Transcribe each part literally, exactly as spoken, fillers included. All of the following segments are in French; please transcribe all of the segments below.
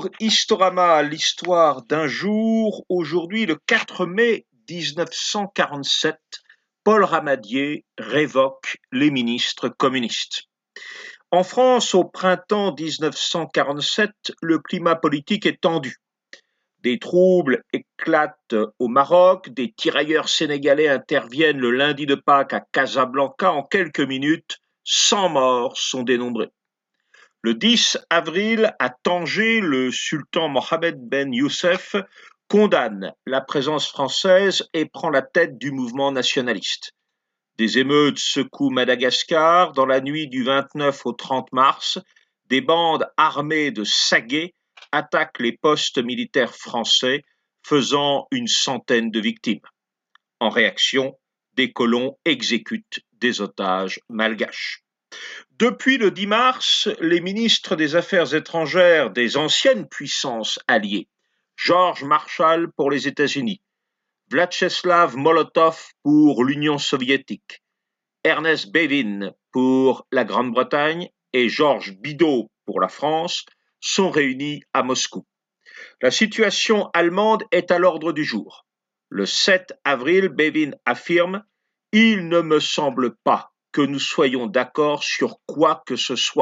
Bonjour, Historama, l'histoire d'un jour. Aujourd'hui, le quatre mai mille neuf cent quarante-sept, Paul Ramadier révoque les ministres communistes. En France, au printemps mille neuf cent quarante-sept, le climat politique est tendu. Des troubles éclatent au Maroc, des tirailleurs sénégalais interviennent le lundi de Pâques à Casablanca. En quelques minutes, cent morts sont dénombrés. Le dix avril, à Tanger, le sultan Mohammed ben Youssef condamne la présence française et prend la tête du mouvement nationaliste. Des émeutes secouent Madagascar. Dans la nuit du vingt-neuf au trente mars, des bandes armées de saguets attaquent les postes militaires français, faisant une centaine de victimes. En réaction, des colons exécutent des otages malgaches. Depuis le dix mars, les ministres des Affaires étrangères des anciennes puissances alliées, George Marshall pour les États-Unis, Vyacheslav Molotov pour l'Union soviétique, Ernest Bevin pour la Grande-Bretagne et Georges Bidault pour la France, sont réunis à Moscou. La situation allemande est à l'ordre du jour. Le sept avril, Bevin affirme « Il ne me semble pas que nous soyons d'accord sur quoi que ce soit ».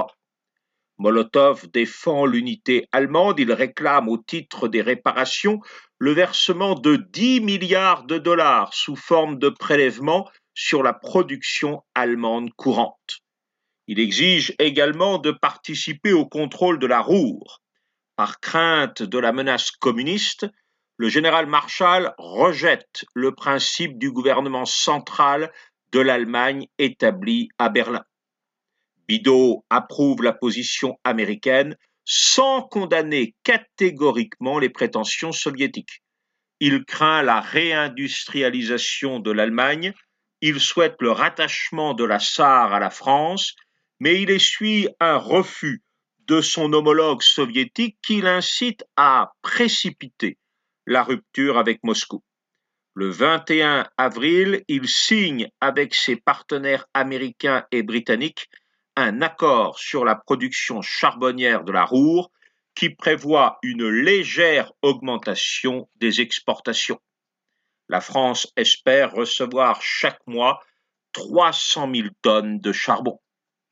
Molotov défend l'unité allemande. Il réclame au titre des réparations le versement de dix milliards de dollars sous forme de prélèvement sur la production allemande courante. Il exige également de participer au contrôle de la Ruhr. Par crainte de la menace communiste, le général Marshall rejette le principe du gouvernement central de l'Allemagne établi à Berlin. Bidault approuve la position américaine sans condamner catégoriquement les prétentions soviétiques. Il craint la réindustrialisation de l'Allemagne, il souhaite le rattachement de la Sarre à la France, mais il essuie un refus de son homologue soviétique qui l'incite à précipiter la rupture avec Moscou. Le vingt et un avril, il signe avec ses partenaires américains et britanniques un accord sur la production charbonnière de la Ruhr qui prévoit une légère augmentation des exportations. La France espère recevoir chaque mois trois cent mille tonnes de charbon.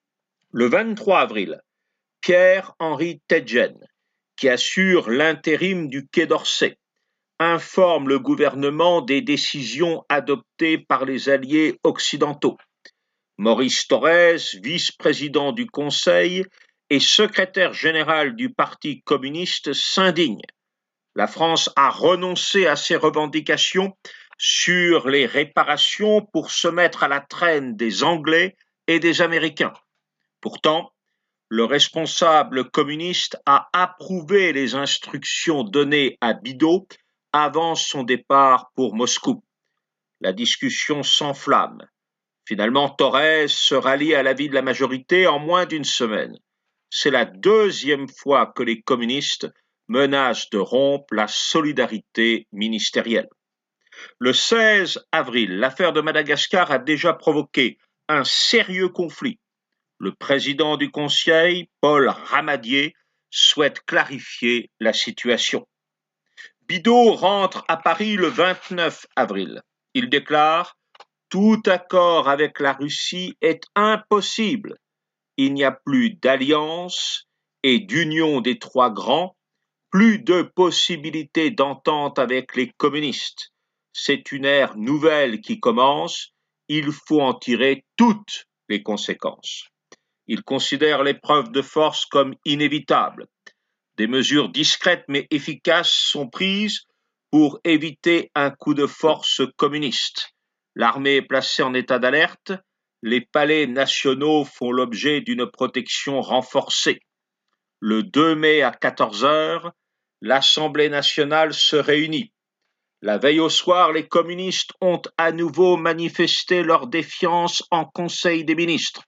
Le vingt-trois avril, Pierre-Henri Teitgen, qui assure l'intérim du Quai d'Orsay, informe le gouvernement des décisions adoptées par les alliés occidentaux. Maurice Thorez, vice-président du Conseil et secrétaire général du Parti communiste, s'indigne. La France a renoncé à ses revendications sur les réparations pour se mettre à la traîne des Anglais et des Américains. Pourtant, le responsable communiste a approuvé les instructions données à Bidault avant son départ pour Moscou. La discussion s'enflamme. Finalement, Thorez se rallie à l'avis de la majorité en moins d'une semaine. C'est la deuxième fois que les communistes menacent de rompre la solidarité ministérielle. Le seize avril, l'affaire de Madagascar a déjà provoqué un sérieux conflit. Le président du Conseil, Paul Ramadier, souhaite clarifier la situation. Bidault rentre à Paris le vingt-neuf avril. Il déclare « Tout accord avec la Russie est impossible. Il n'y a plus d'alliance et d'union des trois grands, plus de possibilités d'entente avec les communistes. C'est une ère nouvelle qui commence. Il faut en tirer toutes les conséquences. » Il considère l'épreuve de force comme inévitable. Des mesures discrètes mais efficaces sont prises pour éviter un coup de force communiste. L'armée est placée en état d'alerte. Les palais nationaux font l'objet d'une protection renforcée. Le deux mai à quatorze heures, l'Assemblée nationale se réunit. La veille au soir, les communistes ont à nouveau manifesté leur défiance en Conseil des ministres.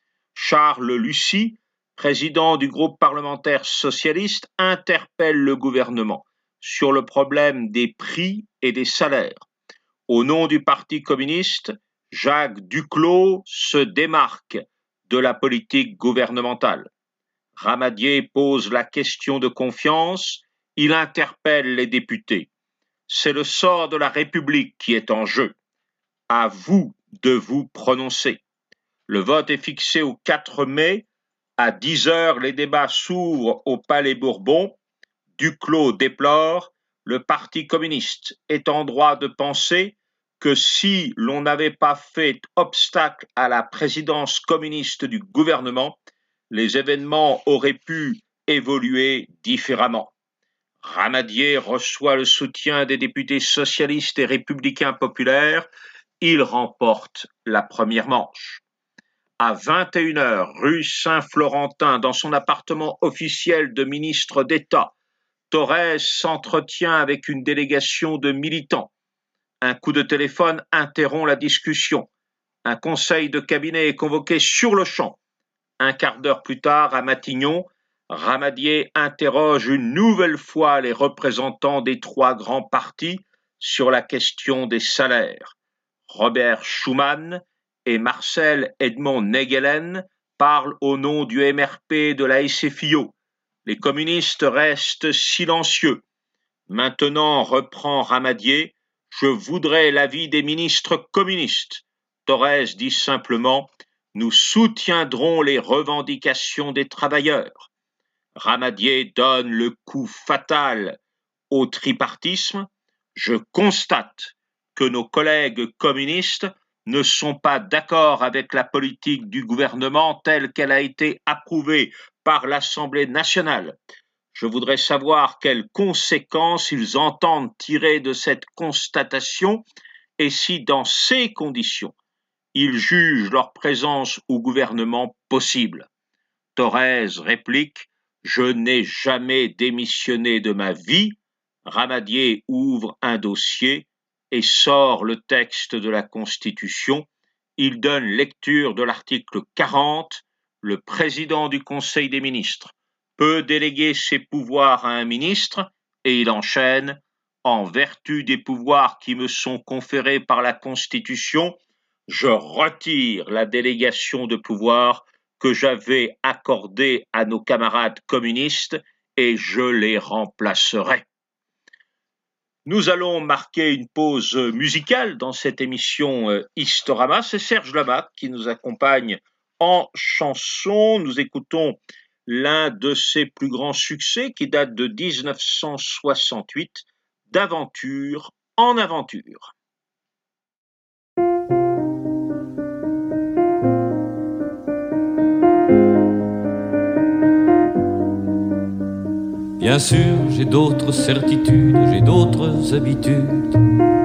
Charles Lucy, président du groupe parlementaire socialiste, interpelle le gouvernement sur le problème des prix et des salaires. Au nom du Parti communiste, Jacques Duclos se démarque de la politique gouvernementale. Ramadier pose la question de confiance, il interpelle les députés. C'est le sort de la République qui est en jeu. À vous de vous prononcer. Le vote est fixé au quatre mai. À dix heures, les débats s'ouvrent au Palais Bourbon. Duclos déplore, le Parti communiste est en droit de penser que si l'on n'avait pas fait obstacle à la présidence communiste du gouvernement, les événements auraient pu évoluer différemment. Ramadier reçoit le soutien des députés socialistes et républicains populaires. Il remporte la première manche. À vingt et une heures, rue Saint-Florentin, dans son appartement officiel de ministre d'État, Thorez s'entretient avec une délégation de militants. Un coup de téléphone interrompt la discussion. Un conseil de cabinet est convoqué sur le champ. Un quart d'heure plus tard, à Matignon, Ramadier interroge une nouvelle fois les représentants des trois grands partis sur la question des salaires. Robert Schuman et Marcel Edmond Negelen parlent au nom du M R P et de la S F I O. Les communistes restent silencieux. Maintenant, reprend Ramadier, je voudrais l'avis des ministres communistes. Thorez dit simplement, nous soutiendrons les revendications des travailleurs. Ramadier donne le coup fatal au tripartisme. Je constate que nos collègues communistes ne sont pas d'accord avec la politique du gouvernement telle qu'elle a été approuvée par l'Assemblée nationale. Je voudrais savoir quelles conséquences ils entendent tirer de cette constatation et si, dans ces conditions, ils jugent leur présence au gouvernement possible. Thorez réplique « Je n'ai jamais démissionné de ma vie ». Ramadier ouvre un dossier et sort le texte de la Constitution. Il donne lecture de l'article quarante. Le président du Conseil des ministres peut déléguer ses pouvoirs à un ministre et il enchaîne « En vertu des pouvoirs qui me sont conférés par la Constitution, je retire la délégation de pouvoir que j'avais accordée à nos camarades communistes et je les remplacerai. » Nous allons marquer une pause musicale dans cette émission euh, Historama. C'est Serge Lamaque qui nous accompagne en chanson. Nous écoutons l'un de ses plus grands succès qui date de dix-neuf cent soixante-huit, D'aventure en aventure. Bien sûr, j'ai d'autres certitudes, j'ai d'autres habitudes.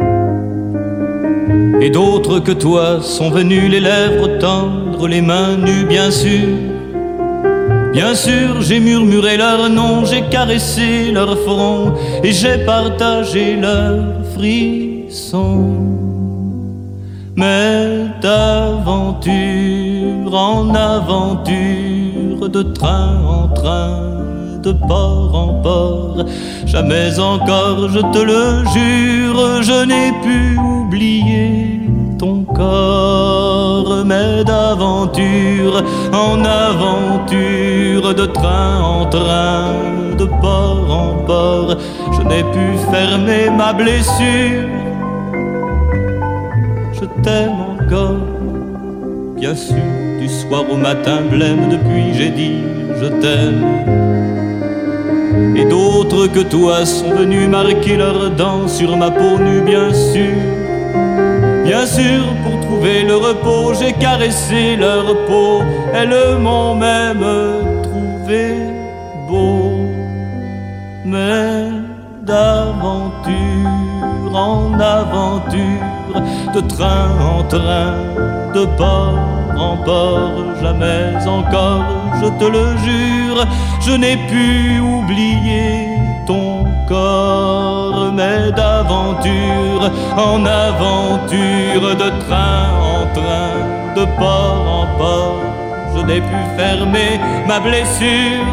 Et d'autres que toi sont venus les lèvres tendres, les mains nues, bien sûr. Bien sûr, j'ai murmuré leur nom, j'ai caressé leur front et j'ai partagé leurs frissons. Mais d'aventure en aventure, de train en train, de port en port, jamais encore, je te le jure, je n'ai pu oublier ton corps. Mais d'aventure en aventure, de train en train, de port en port, je n'ai pu fermer ma blessure. Je t'aime encore, bien sûr, du soir au matin blême, depuis j'ai dit je t'aime. Et d'autres que toi sont venus marquer leurs dents sur ma peau nue, bien sûr. Bien sûr, pour trouver le repos, j'ai caressé leur peau. Elles m'ont même trouvé beau. Mais d'aventure en aventure, de train en train, de port en port, jamais encore, je te le jure, je n'ai pu oublier ton corps. Mais d'aventure en aventure, de train en train, de port en port, je n'ai pu fermer ma blessure.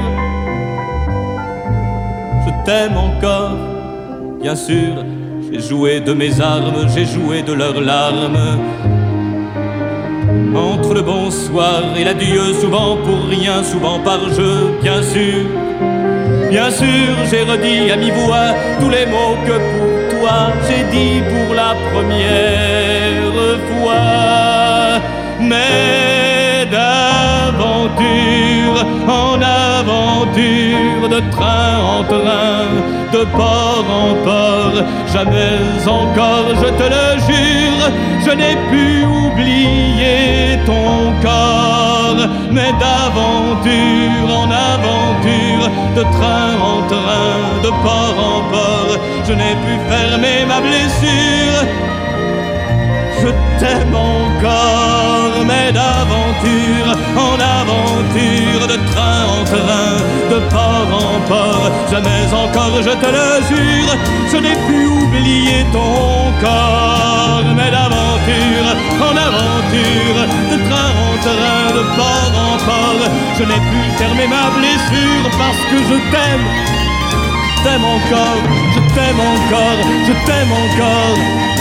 Je t'aime encore, bien sûr, j'ai joué de mes armes, j'ai joué de leurs larmes. entre le bonsoir et l'adieu, souvent pour rien, souvent par jeu, bien sûr. Bien sûr, j'ai redit à mi-voix tous les mots que pour toi j'ai dit pour la première fois. Mais d'aventure en aventure, de train en train, de port en port, jamais encore, je te le jure, je n'ai pu oublier ton corps. Mais d'aventure en aventure, de train en train, de port en port, je n'ai pu fermer ma blessure. Je t'aime encore, mais d'aventure en aventure, de train en train, de port en port, jamais encore, je te le jure, je n'ai pu oublier ton corps. Mais d'aventure en aventure, de train en train, de port en port, je n'ai pu fermer ma blessure parce que je t'aime, t'aime encore, je t'aime encore, je t'aime encore.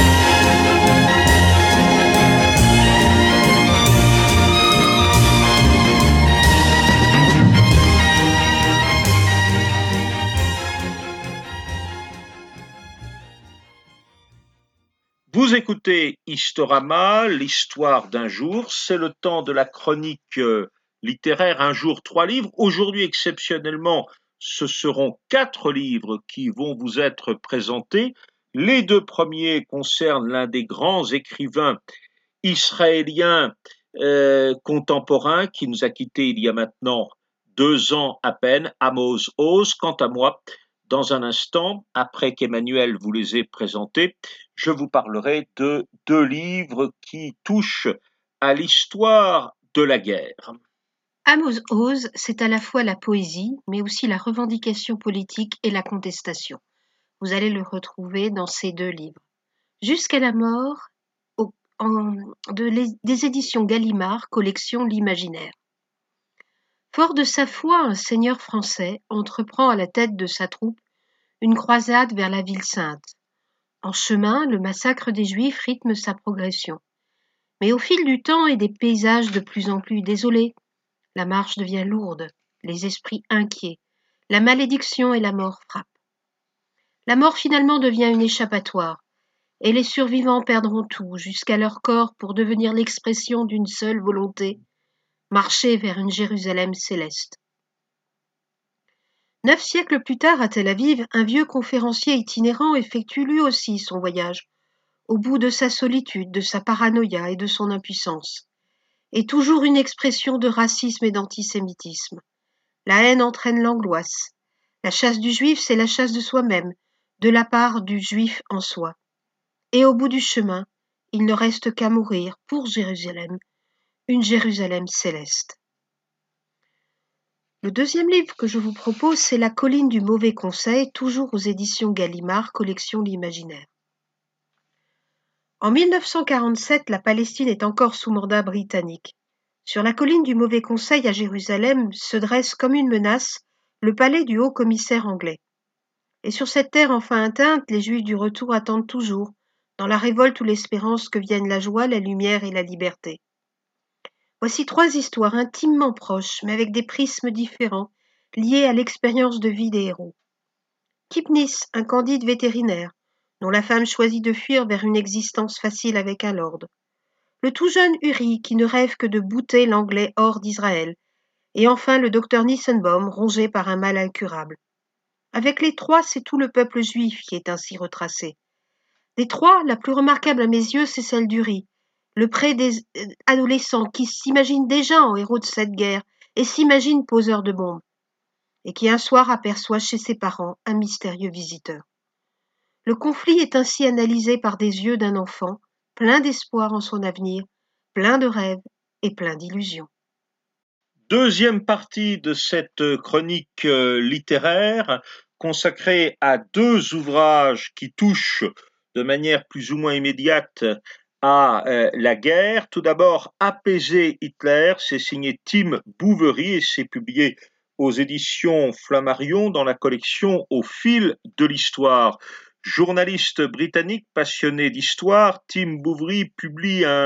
Vous écoutez Historama, l'histoire d'un jour, c'est le temps de la chronique euh, littéraire, un jour, trois livres. Aujourd'hui, exceptionnellement, ce seront quatre livres qui vont vous être présentés. Les deux premiers concernent l'un des grands écrivains israéliens euh, contemporains qui nous a quittés il y a maintenant deux ans à peine, Amos Oz. Quant à moi, dans un instant, après qu'Emmanuel vous les ait présentés, je vous parlerai de deux livres qui touchent à l'histoire de la guerre. Amos Oz, c'est à la fois la poésie, mais aussi la revendication politique et la contestation. Vous allez le retrouver dans ces deux livres. Jusqu'à la mort, au, en, de les, des éditions Gallimard, collection L'Imaginaire. Fort de sa foi, un seigneur français entreprend à la tête de sa troupe une croisade vers la ville sainte. En chemin, le massacre des Juifs rythme sa progression. Mais au fil du temps et des paysages de plus en plus désolés, la marche devient lourde, les esprits inquiets, la malédiction et la mort frappent. La mort finalement devient une échappatoire, et les survivants perdront tout, jusqu'à leur corps pour devenir l'expression d'une seule volonté, marcher vers une Jérusalem céleste. Neuf siècles plus tard, à Tel Aviv, un vieux conférencier itinérant effectue lui aussi son voyage, au bout de sa solitude, de sa paranoïa et de son impuissance. Et toujours une expression de racisme et d'antisémitisme. La haine entraîne l'angoisse. La chasse du juif, c'est la chasse de soi-même, de la part du juif en soi. Et au bout du chemin, il ne reste qu'à mourir pour Jérusalem, une Jérusalem céleste. Le deuxième livre que je vous propose, c'est La colline du mauvais conseil, toujours aux éditions Gallimard, collection L'Imaginaire. En mille neuf cent quarante-sept, la Palestine est encore sous mandat britannique. Sur la colline du mauvais conseil à Jérusalem se dresse comme une menace le palais du haut-commissaire anglais. Et sur cette terre enfin atteinte, les Juifs du retour attendent toujours, dans la révolte ou l'espérance, que viennent la joie, la lumière et la liberté. Voici trois histoires intimement proches, mais avec des prismes différents, liées à l'expérience de vie des héros. Kipnis, un candide vétérinaire, dont la femme choisit de fuir vers une existence facile avec un lord. Le tout jeune Uri, qui ne rêve que de bouter l'anglais hors d'Israël. Et enfin le docteur Nissenbaum, rongé par un mal incurable. Avec les trois, c'est tout le peuple juif qui est ainsi retracé. Des trois, la plus remarquable à mes yeux, c'est celle d'Uri, le pré des adolescents qui s'imagine déjà en héros de cette guerre et s'imagine poseur de bombes, et qui un soir aperçoit chez ses parents un mystérieux visiteur. Le conflit est ainsi analysé par des yeux d'un enfant, plein d'espoir en son avenir, plein de rêves et plein d'illusions. Deuxième partie de cette chronique euh, littéraire consacrée à deux ouvrages qui touchent de manière plus ou moins immédiate à euh, la guerre. Tout d'abord, Apaiser Hitler, c'est signé Tim Bouverie et c'est publié aux éditions Flammarion dans la collection Au fil de l'histoire. Journaliste britannique passionné d'histoire, Tim Bouverie publie un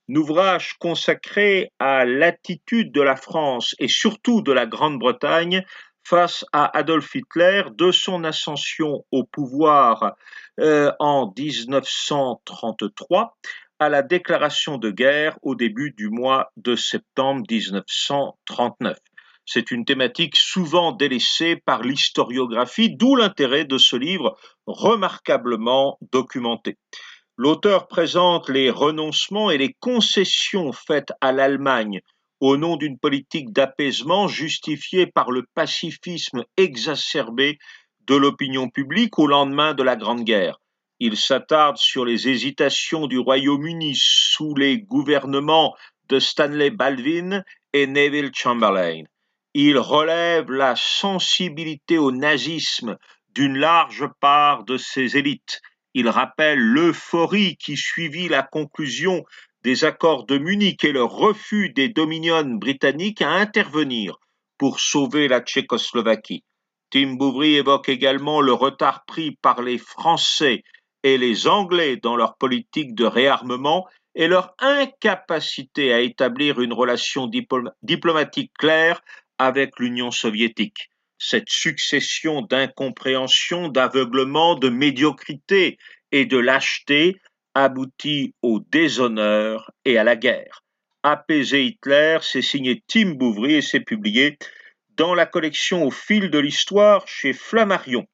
ouvrage consacré à l'attitude de la France et surtout de la Grande-Bretagne face à Adolf Hitler de son ascension au pouvoir euh, en dix-neuf cent trente-trois à la déclaration de guerre au début du mois de septembre dix-neuf cent trente-neuf. C'est une thématique souvent délaissée par l'historiographie, d'où l'intérêt de ce livre remarquablement documenté. L'auteur présente les renoncements et les concessions faites à l'Allemagne au nom d'une politique d'apaisement justifiée par le pacifisme exacerbé de l'opinion publique au lendemain de la Grande Guerre. Il s'attarde sur les hésitations du Royaume-Uni sous les gouvernements de Stanley Baldwin et Neville Chamberlain. Il relève la sensibilité au nazisme d'une large part de ses élites. Il rappelle l'euphorie qui suivit la conclusion des accords de Munich et le refus des dominions britanniques à intervenir pour sauver la Tchécoslovaquie. Tim Bouvry évoque également le retard pris par les Français et les Anglais dans leur politique de réarmement et leur incapacité à établir une relation diplom- diplomatique claire avec l'Union soviétique. Cette succession d'incompréhension, d'aveuglement, de médiocrité et de lâcheté aboutit au déshonneur et à la guerre. Apaiser Hitler, c'est signé Tim Bouvry et c'est publié dans la collection Au fil de l'histoire chez Flammarion.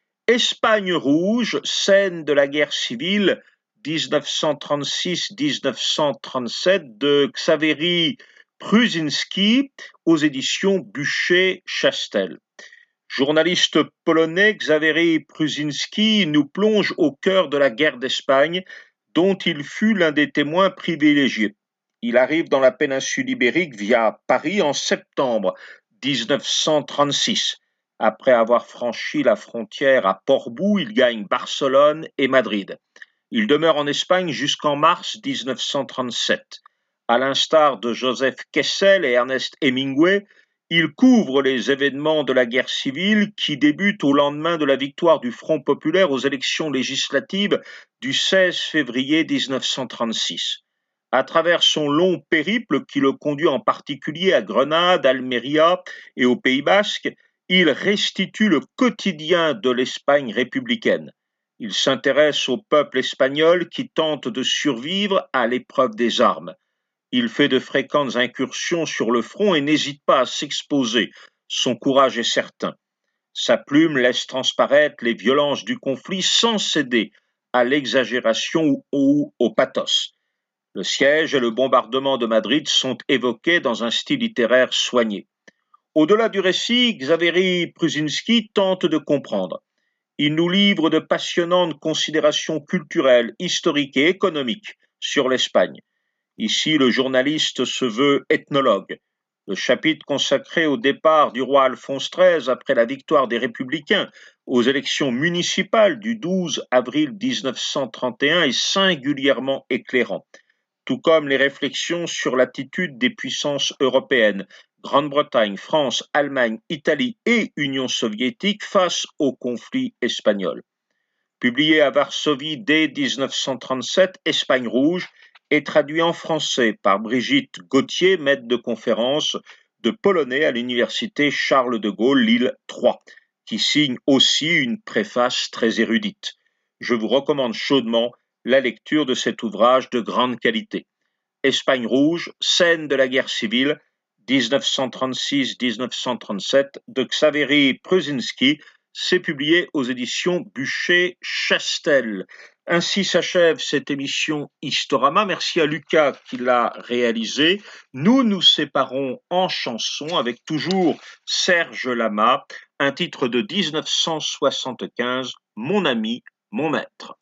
Espagne rouge, scène de la guerre civile dix-neuf cent trente-six à dix-neuf cent trente-sept de Xawery Prusinski aux éditions Buchet-Chastel. Journaliste polonais, Xawery Prusinski nous plonge au cœur de la guerre d'Espagne, dont il fut l'un des témoins privilégiés. Il arrive dans la péninsule ibérique via Paris en septembre dix-neuf cent trente-six. Après avoir franchi la frontière à Portbou, il gagne Barcelone et Madrid. Il demeure en Espagne jusqu'en mars dix-neuf cent trente-sept. À l'instar de Joseph Kessel et Ernest Hemingway, il couvre les événements de la guerre civile qui débute au lendemain de la victoire du Front populaire aux élections législatives du seize février dix-neuf cent trente-six. À travers son long périple qui le conduit en particulier à Grenade, Almeria et au Pays basque, il restitue le quotidien de l'Espagne républicaine. Il s'intéresse au peuple espagnol qui tente de survivre à l'épreuve des armes. Il fait de fréquentes incursions sur le front et n'hésite pas à s'exposer. Son courage est certain. Sa plume laisse transparaître les violences du conflit sans céder à l'exagération ou au pathos. Le siège et le bombardement de Madrid sont évoqués dans un style littéraire soigné. Au-delà du récit, Xawery Prusinski tente de comprendre. Il nous livre de passionnantes considérations culturelles, historiques et économiques sur l'Espagne. Ici, le journaliste se veut ethnologue. Le chapitre consacré au départ du roi Alphonse treize après la victoire des Républicains aux élections municipales du douze avril dix-neuf cent trente et un est singulièrement éclairant, tout comme les réflexions sur l'attitude des puissances européennes, Grande-Bretagne, France, Allemagne, Italie et Union soviétique face au conflit espagnol. Publié à Varsovie dès dix-neuf cent trente-sept, Espagne rouge est traduit en français par Brigitte Gauthier, maître de conférence de polonais à l'université Charles de Gaulle, Lille trois, qui signe aussi une préface très érudite. Je vous recommande chaudement la lecture de cet ouvrage de grande qualité. Espagne rouge, scène de la guerre civile, dix-neuf cent trente-six à dix-neuf cent trente-sept, de Xawery Prusinski, c'est publié aux éditions Buchet-Chastel. Ainsi s'achève cette émission Historama. Merci à Lucas qui l'a réalisée. Nous nous séparons en chanson avec toujours Serge Lama, un titre de dix-neuf cent soixante-quinze, Mon ami, mon maître.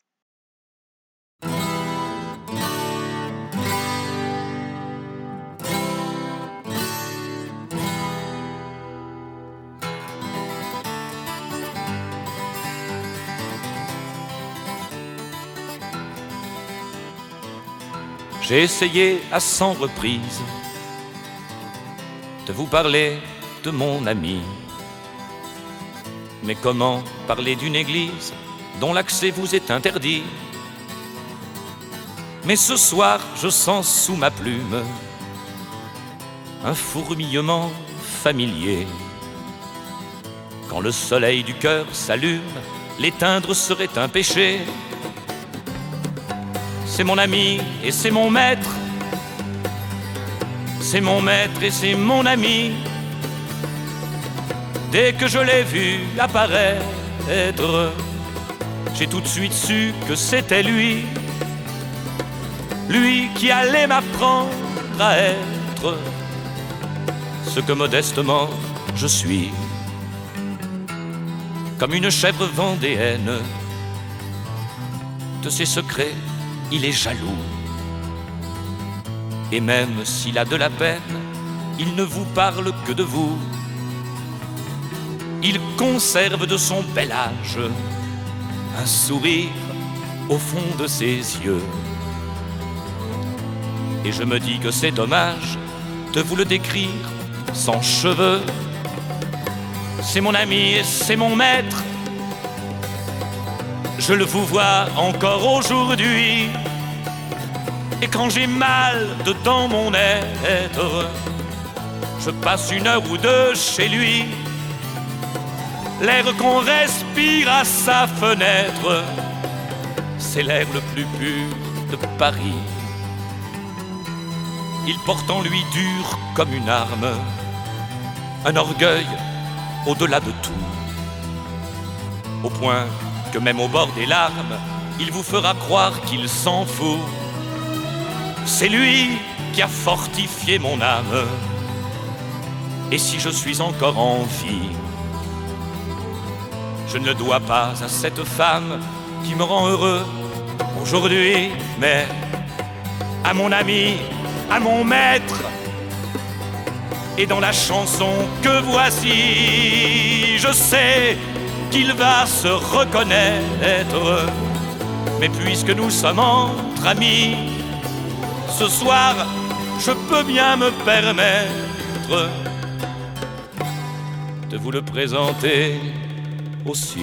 J'ai essayé à cent reprises de vous parler de mon ami. Mais comment parler d'une église dont l'accès vous est interdit? Mais ce soir, je sens sous ma plume un fourmillement familier. Quand le soleil du cœur s'allume, l'éteindre serait un péché. C'est mon ami et c'est mon maître, c'est mon maître et c'est mon ami. Dès que je l'ai vu apparaître, j'ai tout de suite su que c'était lui, lui qui allait m'apprendre à être ce que modestement je suis. Comme une chèvre vendéenne, de ses secrets il est jaloux. Et même s'il a de la peine, il ne vous parle que de vous. Il conserve de son bel âge un sourire au fond de ses yeux. Et je me dis que c'est dommage de vous le décrire sans cheveux. C'est mon ami et c'est mon maître, je le vous vois encore aujourd'hui. Et quand j'ai mal dedans mon être, je passe une heure ou deux chez lui. L'air qu'on respire à sa fenêtre, c'est l'air le plus pur de Paris. Il porte en lui dur comme une arme, un orgueil au-delà de tout, au point que même au bord des larmes, il vous fera croire qu'il s'en fout. C'est lui qui a fortifié mon âme, et si je suis encore en vie, je ne le dois pas à cette femme qui me rend heureux aujourd'hui, mais à mon ami, à mon maître. Et dans la chanson que voici, je sais qu'il va se reconnaître. Mais puisque nous sommes entre amis, ce soir, je peux bien me permettre de vous le présenter aussi.